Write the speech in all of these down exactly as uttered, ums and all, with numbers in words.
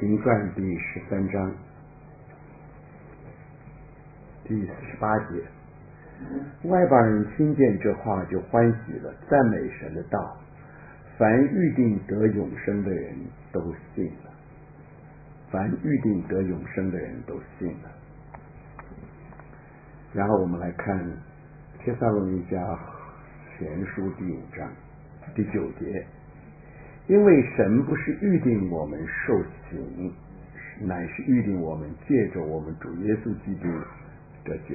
行传第十三章第四十八节，外邦人听见这话就欢喜了，赞美神的道，凡预定得永生的人都信了。凡预定得永生的人都信了。然后我们来看帖撒罗尼迦前书第五章第九节，因为神不是预定我们受刑，乃是预定我们借着我们主耶稣基督得救。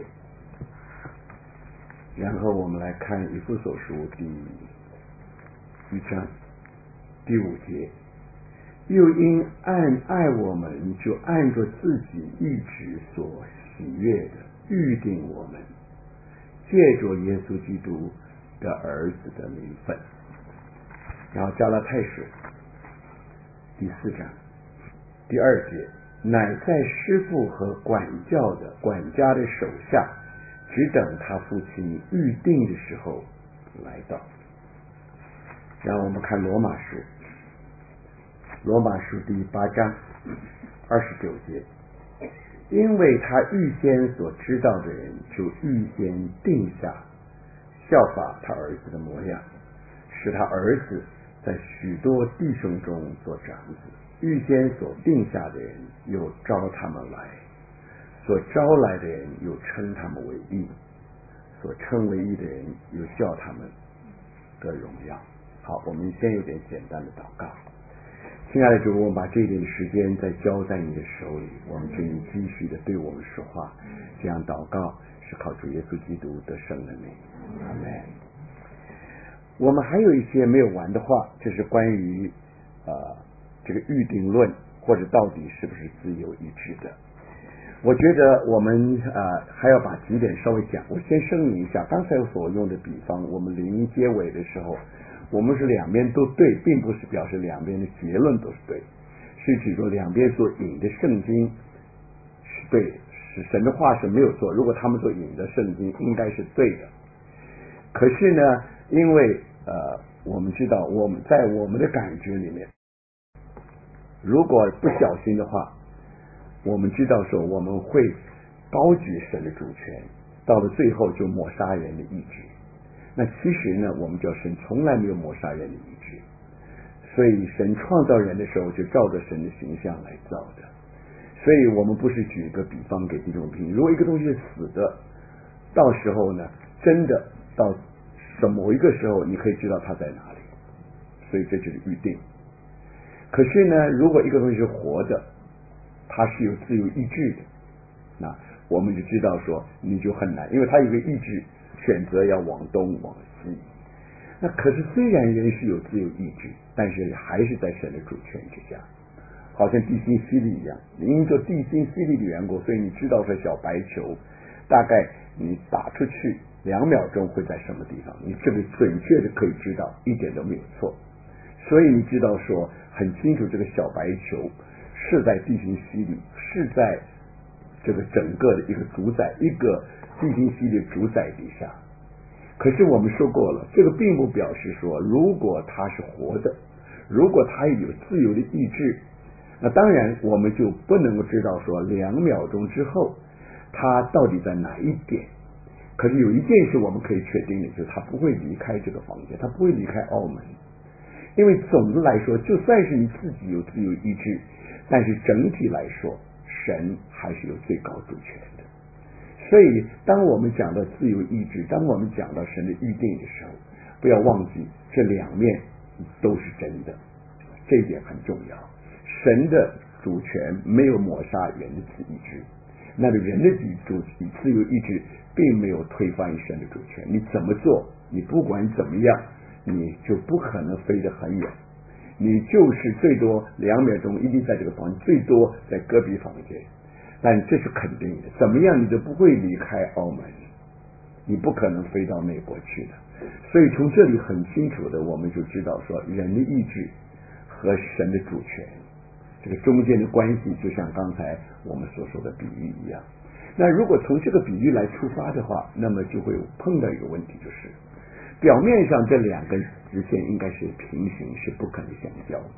然后我们来看以弗所书第一章第五节，又因按爱我们，就按着自己意志所喜悦的预定我们，借着耶稣基督的儿子的名分。然后加拉太书第四章第二节，乃在师父和管教的管家的手下，只等他父亲预定的时候来到。然后我们看罗马书罗马书第八章二十九节，因为他预先所知道的人，就预先定下效法他儿子的模样，使他儿子在许多弟兄中做长子。预先所定下的人，又招他们来；所招来的人，又称他们为义；所称为义的人，又叫他们得荣耀。好，我们先有点简单的祷告。亲爱的主，我们把这一点的时间再交在你的手里，我们请你继续的对我们说话。这样祷告是靠主耶稣基督得胜的名。阿们。我们还有一些没有完的话，这是关于呃这个预定论，或者到底是不是自由意志的。我觉得我们呃还要把几点稍微讲。我先声明一下，刚才我所用的比方，我们临结尾的时候，我们是两边都对，并不是表示两边的结论都是对，是指说两边所引的圣经是对的，是神的话是没有错。如果他们所引的圣经应该是对的，可是呢，因为呃我们知道我们在我们的感觉里面，如果不小心的话，我们知道说我们会高举神的主权，到了最后就抹杀人的意志。那其实呢，我们知道神从来没有抹杀人的意志，所以神创造人的时候就照着神的形象来造的。所以我们不是举一个比方给弟兄听，如果一个东西是死的，到时候呢，真的到某一个时候你可以知道它在哪里，所以这就是预定。可是呢，如果一个东西是活的，它是有自由意志的，那我们就知道说你就很难，因为它有个意志选择要往东往西。那可是虽然人是有自由意志，但是还是在神的主权之下，好像地心吸力一样。因着地心吸力的缘故，所以你知道说小白球大概你打出去两秒钟会在什么地方，你这个准确的可以知道，一点都没有错。所以你知道说很清楚，这个小白球是在地心吸力，是在这个整个的一个主宰，一个地心吸力主宰底下。可是我们说过了，这个并不表示说如果它是活的，如果它有自由的意志，那当然我们就不能够知道说两秒钟之后它到底在哪一点。可是有一件事我们可以确定的，就是它不会离开这个房间，它不会离开澳门。因为总的来说，就算是你自己有自由意志，但是整体来说神还是有最高主权的。所以当我们讲到自由意志，当我们讲到神的预定的时候，不要忘记这两面都是真的，这一点很重要。神的主权没有抹杀人的自由意志，那么人的主自由意志并没有推翻神的主权。你怎么做，你不管怎么样，你就不可能飞得很远，你就是最多两秒钟一定在这个房间，最多在隔壁房间，但这是肯定的，怎么样你都不会离开澳门，你不可能飞到美国去的。所以从这里很清楚的我们就知道说，人的意志和神的主权这个中间的关系，就像刚才我们所说的比喻一样。那如果从这个比喻来出发的话，那么就会碰到一个问题，就是表面上这两根直线应该是平行，是不可能相交的。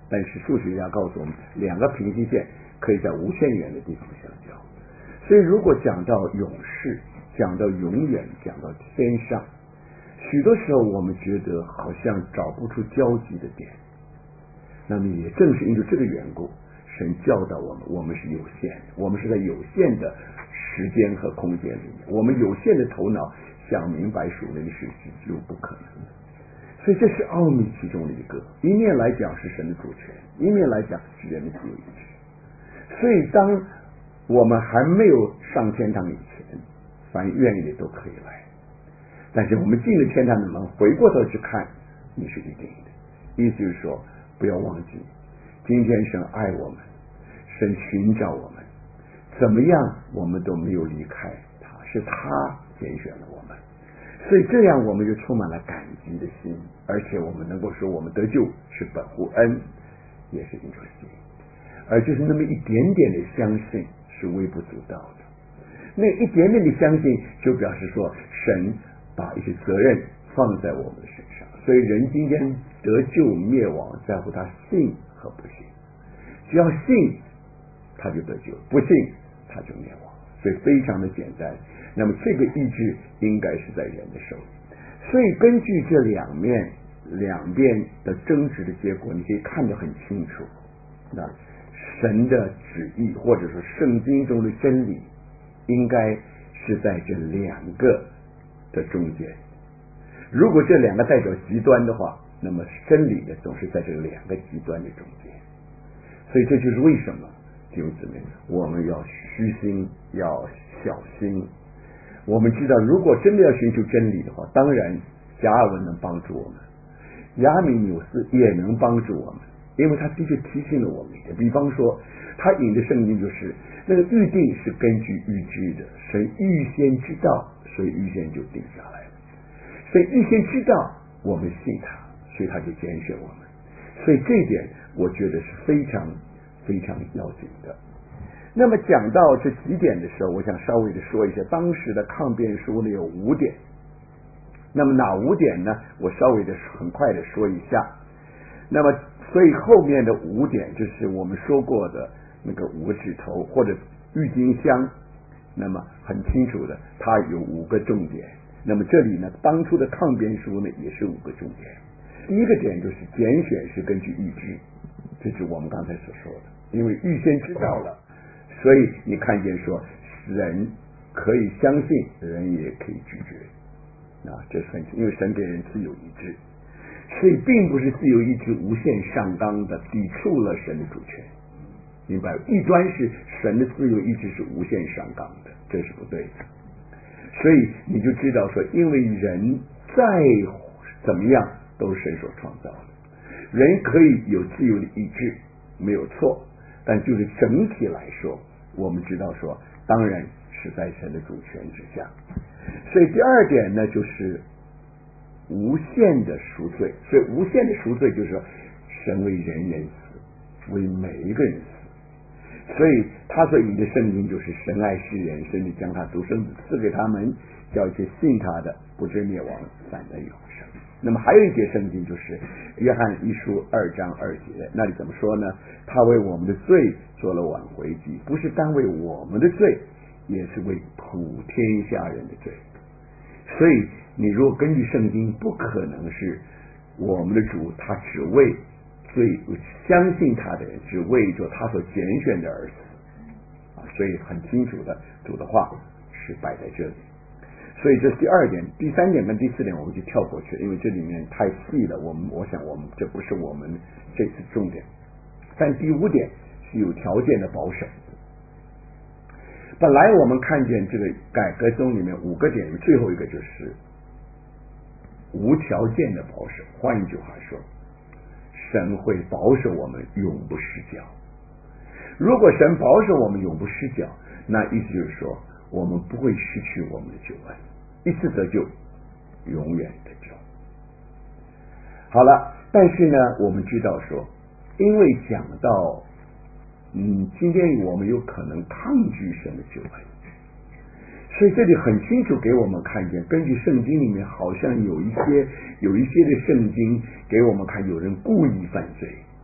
但是数学家告诉我们，两个平行线可以在无限远的地方相交。所以如果讲到永世，讲到永远，讲到天上，许多时候我们觉得好像找不出交集的点。那么也正是因为这个缘故，神教导我们，我们是有限的，我们是在有限的时间和空间里面，我们有限的头脑想明白属灵事是几乎不可能的。所以这是奥秘其中的一个，一面来讲是神的主权，一面来讲是人的自由意志。所以当我们还没有上天堂以前，凡愿意的都可以来，但是我们进了天堂的门，回过头去看，你是一定的。意思就是说，不要忘记，今天神爱我们，神寻找我们，怎么样我们都没有离开他，是他拣选了我们。所以这样我们就充满了感激的心，而且我们能够说我们得救是本乎恩，也是因着信，而就是那么一点点的相信是微不足道的。那一点点的相信就表示说，神把一些责任放在我们的身上。所以人今天得救灭亡在乎他信和不信，只要信他就得救，不信他就灭亡。所以非常的简单。那么这个意志应该是在人的手里。所以根据这两面两边的争执的结果，你可以看得很清楚，那神的旨意或者说圣经中的真理应该是在这两个的中间。如果这两个代表极端的话，那么真理呢总是在这两个极端的中间。所以这就是为什么弟兄姊妹我们要虚心，要小心。我们知道如果真的要寻求真理的话，当然加尔文能帮助我们，亚米纽斯也能帮助我们，因为他的确提醒了我们一点。比方说他引的圣经就是那个预定是根据预知的，神预先知道，所以预先就定下来了。所以预先知道我们信他，所以他就拣选我们。所以这一点我觉得是非常非常要紧的。那么讲到这几点的时候，我想稍微的说一下当时的抗辩书呢有五点。那么哪五点呢？我稍微的很快的说一下。那么所以后面的五点就是我们说过的那个五个指头或者郁金香，那么很清楚的它有五个重点。那么这里呢当初的抗辩书呢也是五个重点。第一个点就是拣选是根据预知，这是我们刚才所说的，因为预先知道了，所以你看见说人可以相信，人也可以拒绝啊，这是很因为神给人自由意志，所以并不是自由意志无限上纲的抵触了神的主权，明白？异端是神的自由意志是无限上纲的，这是不对的。所以你就知道说，因为人再怎么样都是神所创造的，人可以有自由的意志没有错，但就是整体来说我们知道说当然是在神的主权之下。所以第二点呢就是无限的赎罪。所以无限的赎罪就是说神为人人死，为每一个人死。所以他所引的圣经就是神爱世人，甚至将他独生子赐给他们，叫一切信他的不至灭亡，反得永生。那么还有一节圣经就是约翰一书二章二节，那里怎么说呢？他为我们的罪做了挽回祭，不是单为我们的罪，也是为普天下人的罪。所以你如果根据圣经，不可能是我们的主他只为最相信他的人，只为着他所拣选的而死啊，所以很清楚的主的话是摆在这里。所以这是第二点。第三点跟第四点我们就跳过去，因为这里面太细了，我们我想我们这不是我们这次重点。但第五点是有条件的保守。本来我们看见这个改革宗里面五个点，最后一个就是无条件的保守。换一句话说，神会保守我们永不失脚。如果神保守我们永不失脚，那意思就是说我们不会失去我们的救恩，一次得救永远得救。好了，但是呢我们知道说，因为讲到嗯，今天我们有可能抗拒神的救恩，所以这里很清楚给我们看见，根据圣经里面好像有一些有一些的圣经给我们看有人故意犯罪，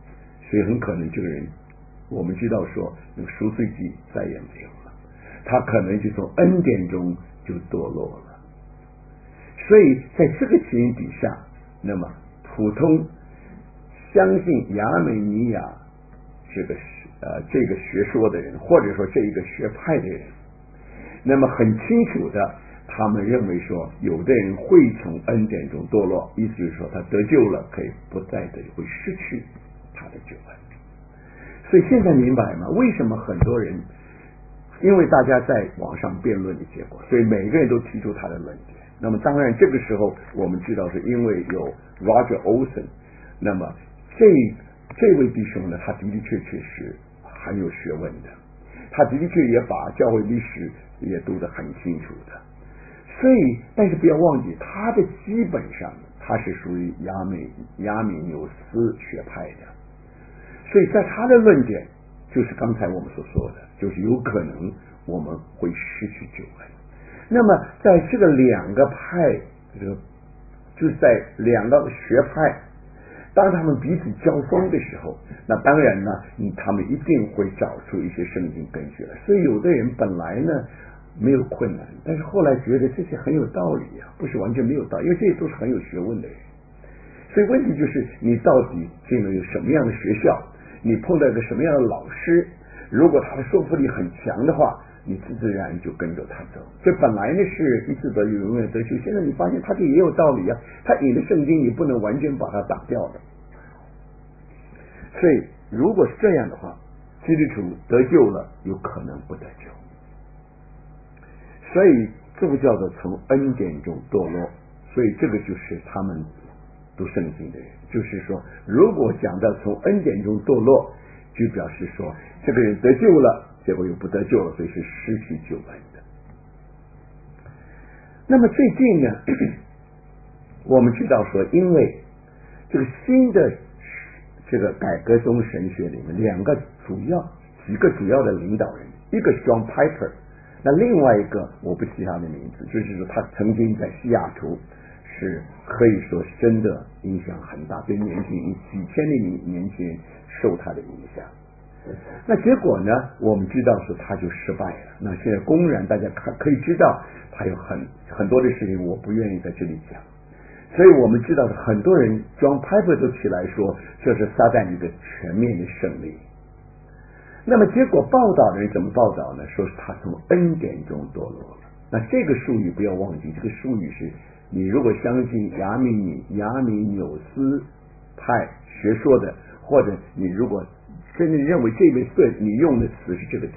所以很可能这个人，我们知道说那个赎罪祭再也没有了，他可能就从恩典中就堕落了。所以在这个情形底下，那么普通相信亚美尼亚这个呃这个学说的人，或者说这一个学派的人，那么很清楚的，他们认为说，有的人会从恩典中堕落，意思就是说他得救了，可以不再的会失去他的救恩。所以现在明白吗？为什么很多人，因为大家在网上辩论的结果，所以每个人都提出他的论点。那么当然这个时候我们知道是因为有 Roger Olson， 那么这这位弟兄呢，他的的确确是很有学问的，他的的确也把教会历史也读得很清楚的。所以但是不要忘记，他的基本上他是属于亚美亚米纽斯学派的，所以在他的论点就是刚才我们所说的，就是有可能我们会失去救恩。那么在这个两个派，这个就是在两个学派，当他们彼此交锋的时候，那当然呢，他们一定会找出一些圣经根据来。所以有的人本来呢没有困难，但是后来觉得这些很有道理啊，不是完全没有道理，因为这些都是很有学问的人。所以问题就是你到底进了一个什么样的学校，你碰到一个什么样的老师，如果他的说服力很强的话，你自自然就跟着他走。这本来呢是一次得救永远得救，现在你发现他这也有道理啊，他引的圣经你不能完全把它打掉的。所以如果是这样的话，基督徒得救了有可能不得救，所以这个叫做从恩典中堕落。所以这个就是他们读圣经的人，就是说如果讲到从恩典中堕落，就表示说这个人得救了，结果又不得救了，所以是失去救恩的。那么最近呢，我们知道说，因为这个新的这个改革宗神学里面，两个主要几个主要的领导人，一个是 John Piper， 那另外一个我不提他的名字，就是说他曾经在西雅图是可以说是真的影响很大，对年轻人几千的年轻人受他的影响。那结果呢，我们知道说他就失败了。那现在公然大家看可以知道他有很很多的事情我不愿意在这里讲，所以我们知道很多人 John Piper 都起来说这是撒旦一个全面的胜利。那么结果报道的人怎么报道呢？说是他从恩典中堕落了。那这个术语不要忘记，这个术语是你如果相信亚米亚米纽斯派学说的，或者你如果真正认为这位对你用的词是这个词，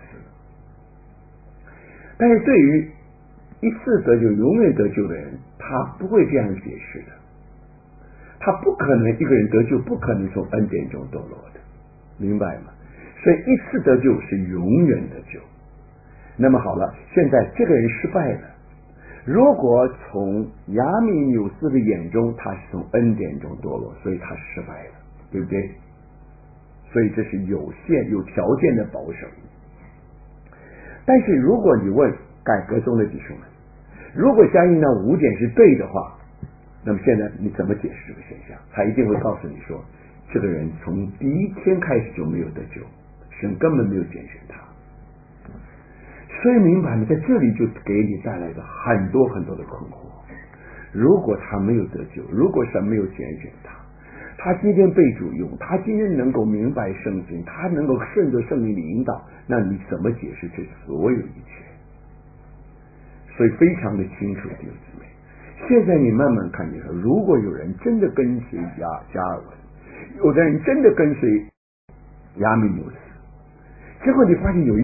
但是对于一次得救永远得救的人，他不会这样解释的。他不可能一个人得救不可能从恩典中堕落的，明白吗？所以一次得救是永远得救。那么好了，现在这个人失败了，如果从亚米纽斯的眼中他是从恩典中堕落，所以他失败了，对不对？所以这是有限有条件的保守。但是如果你问改革中的弟兄们，如果相信那五点是对的话，那么现在你怎么解释这个现象？他一定会告诉你说，这个人从第一天开始就没有得救，神根本没有拣选他。所以明白吗？在这里就给你带来了很多很多的困惑。如果他没有得救，如果神没有拣选他，他今天被主用，他今天能够明白圣经，他能够顺着圣灵的引导，那你怎么解释这所有一切？所以非常的清楚，弟兄姊妹。现在你慢慢看见，如果有人真的跟随加加尔文，有的人真的跟随亚米纽斯，结果你发现有一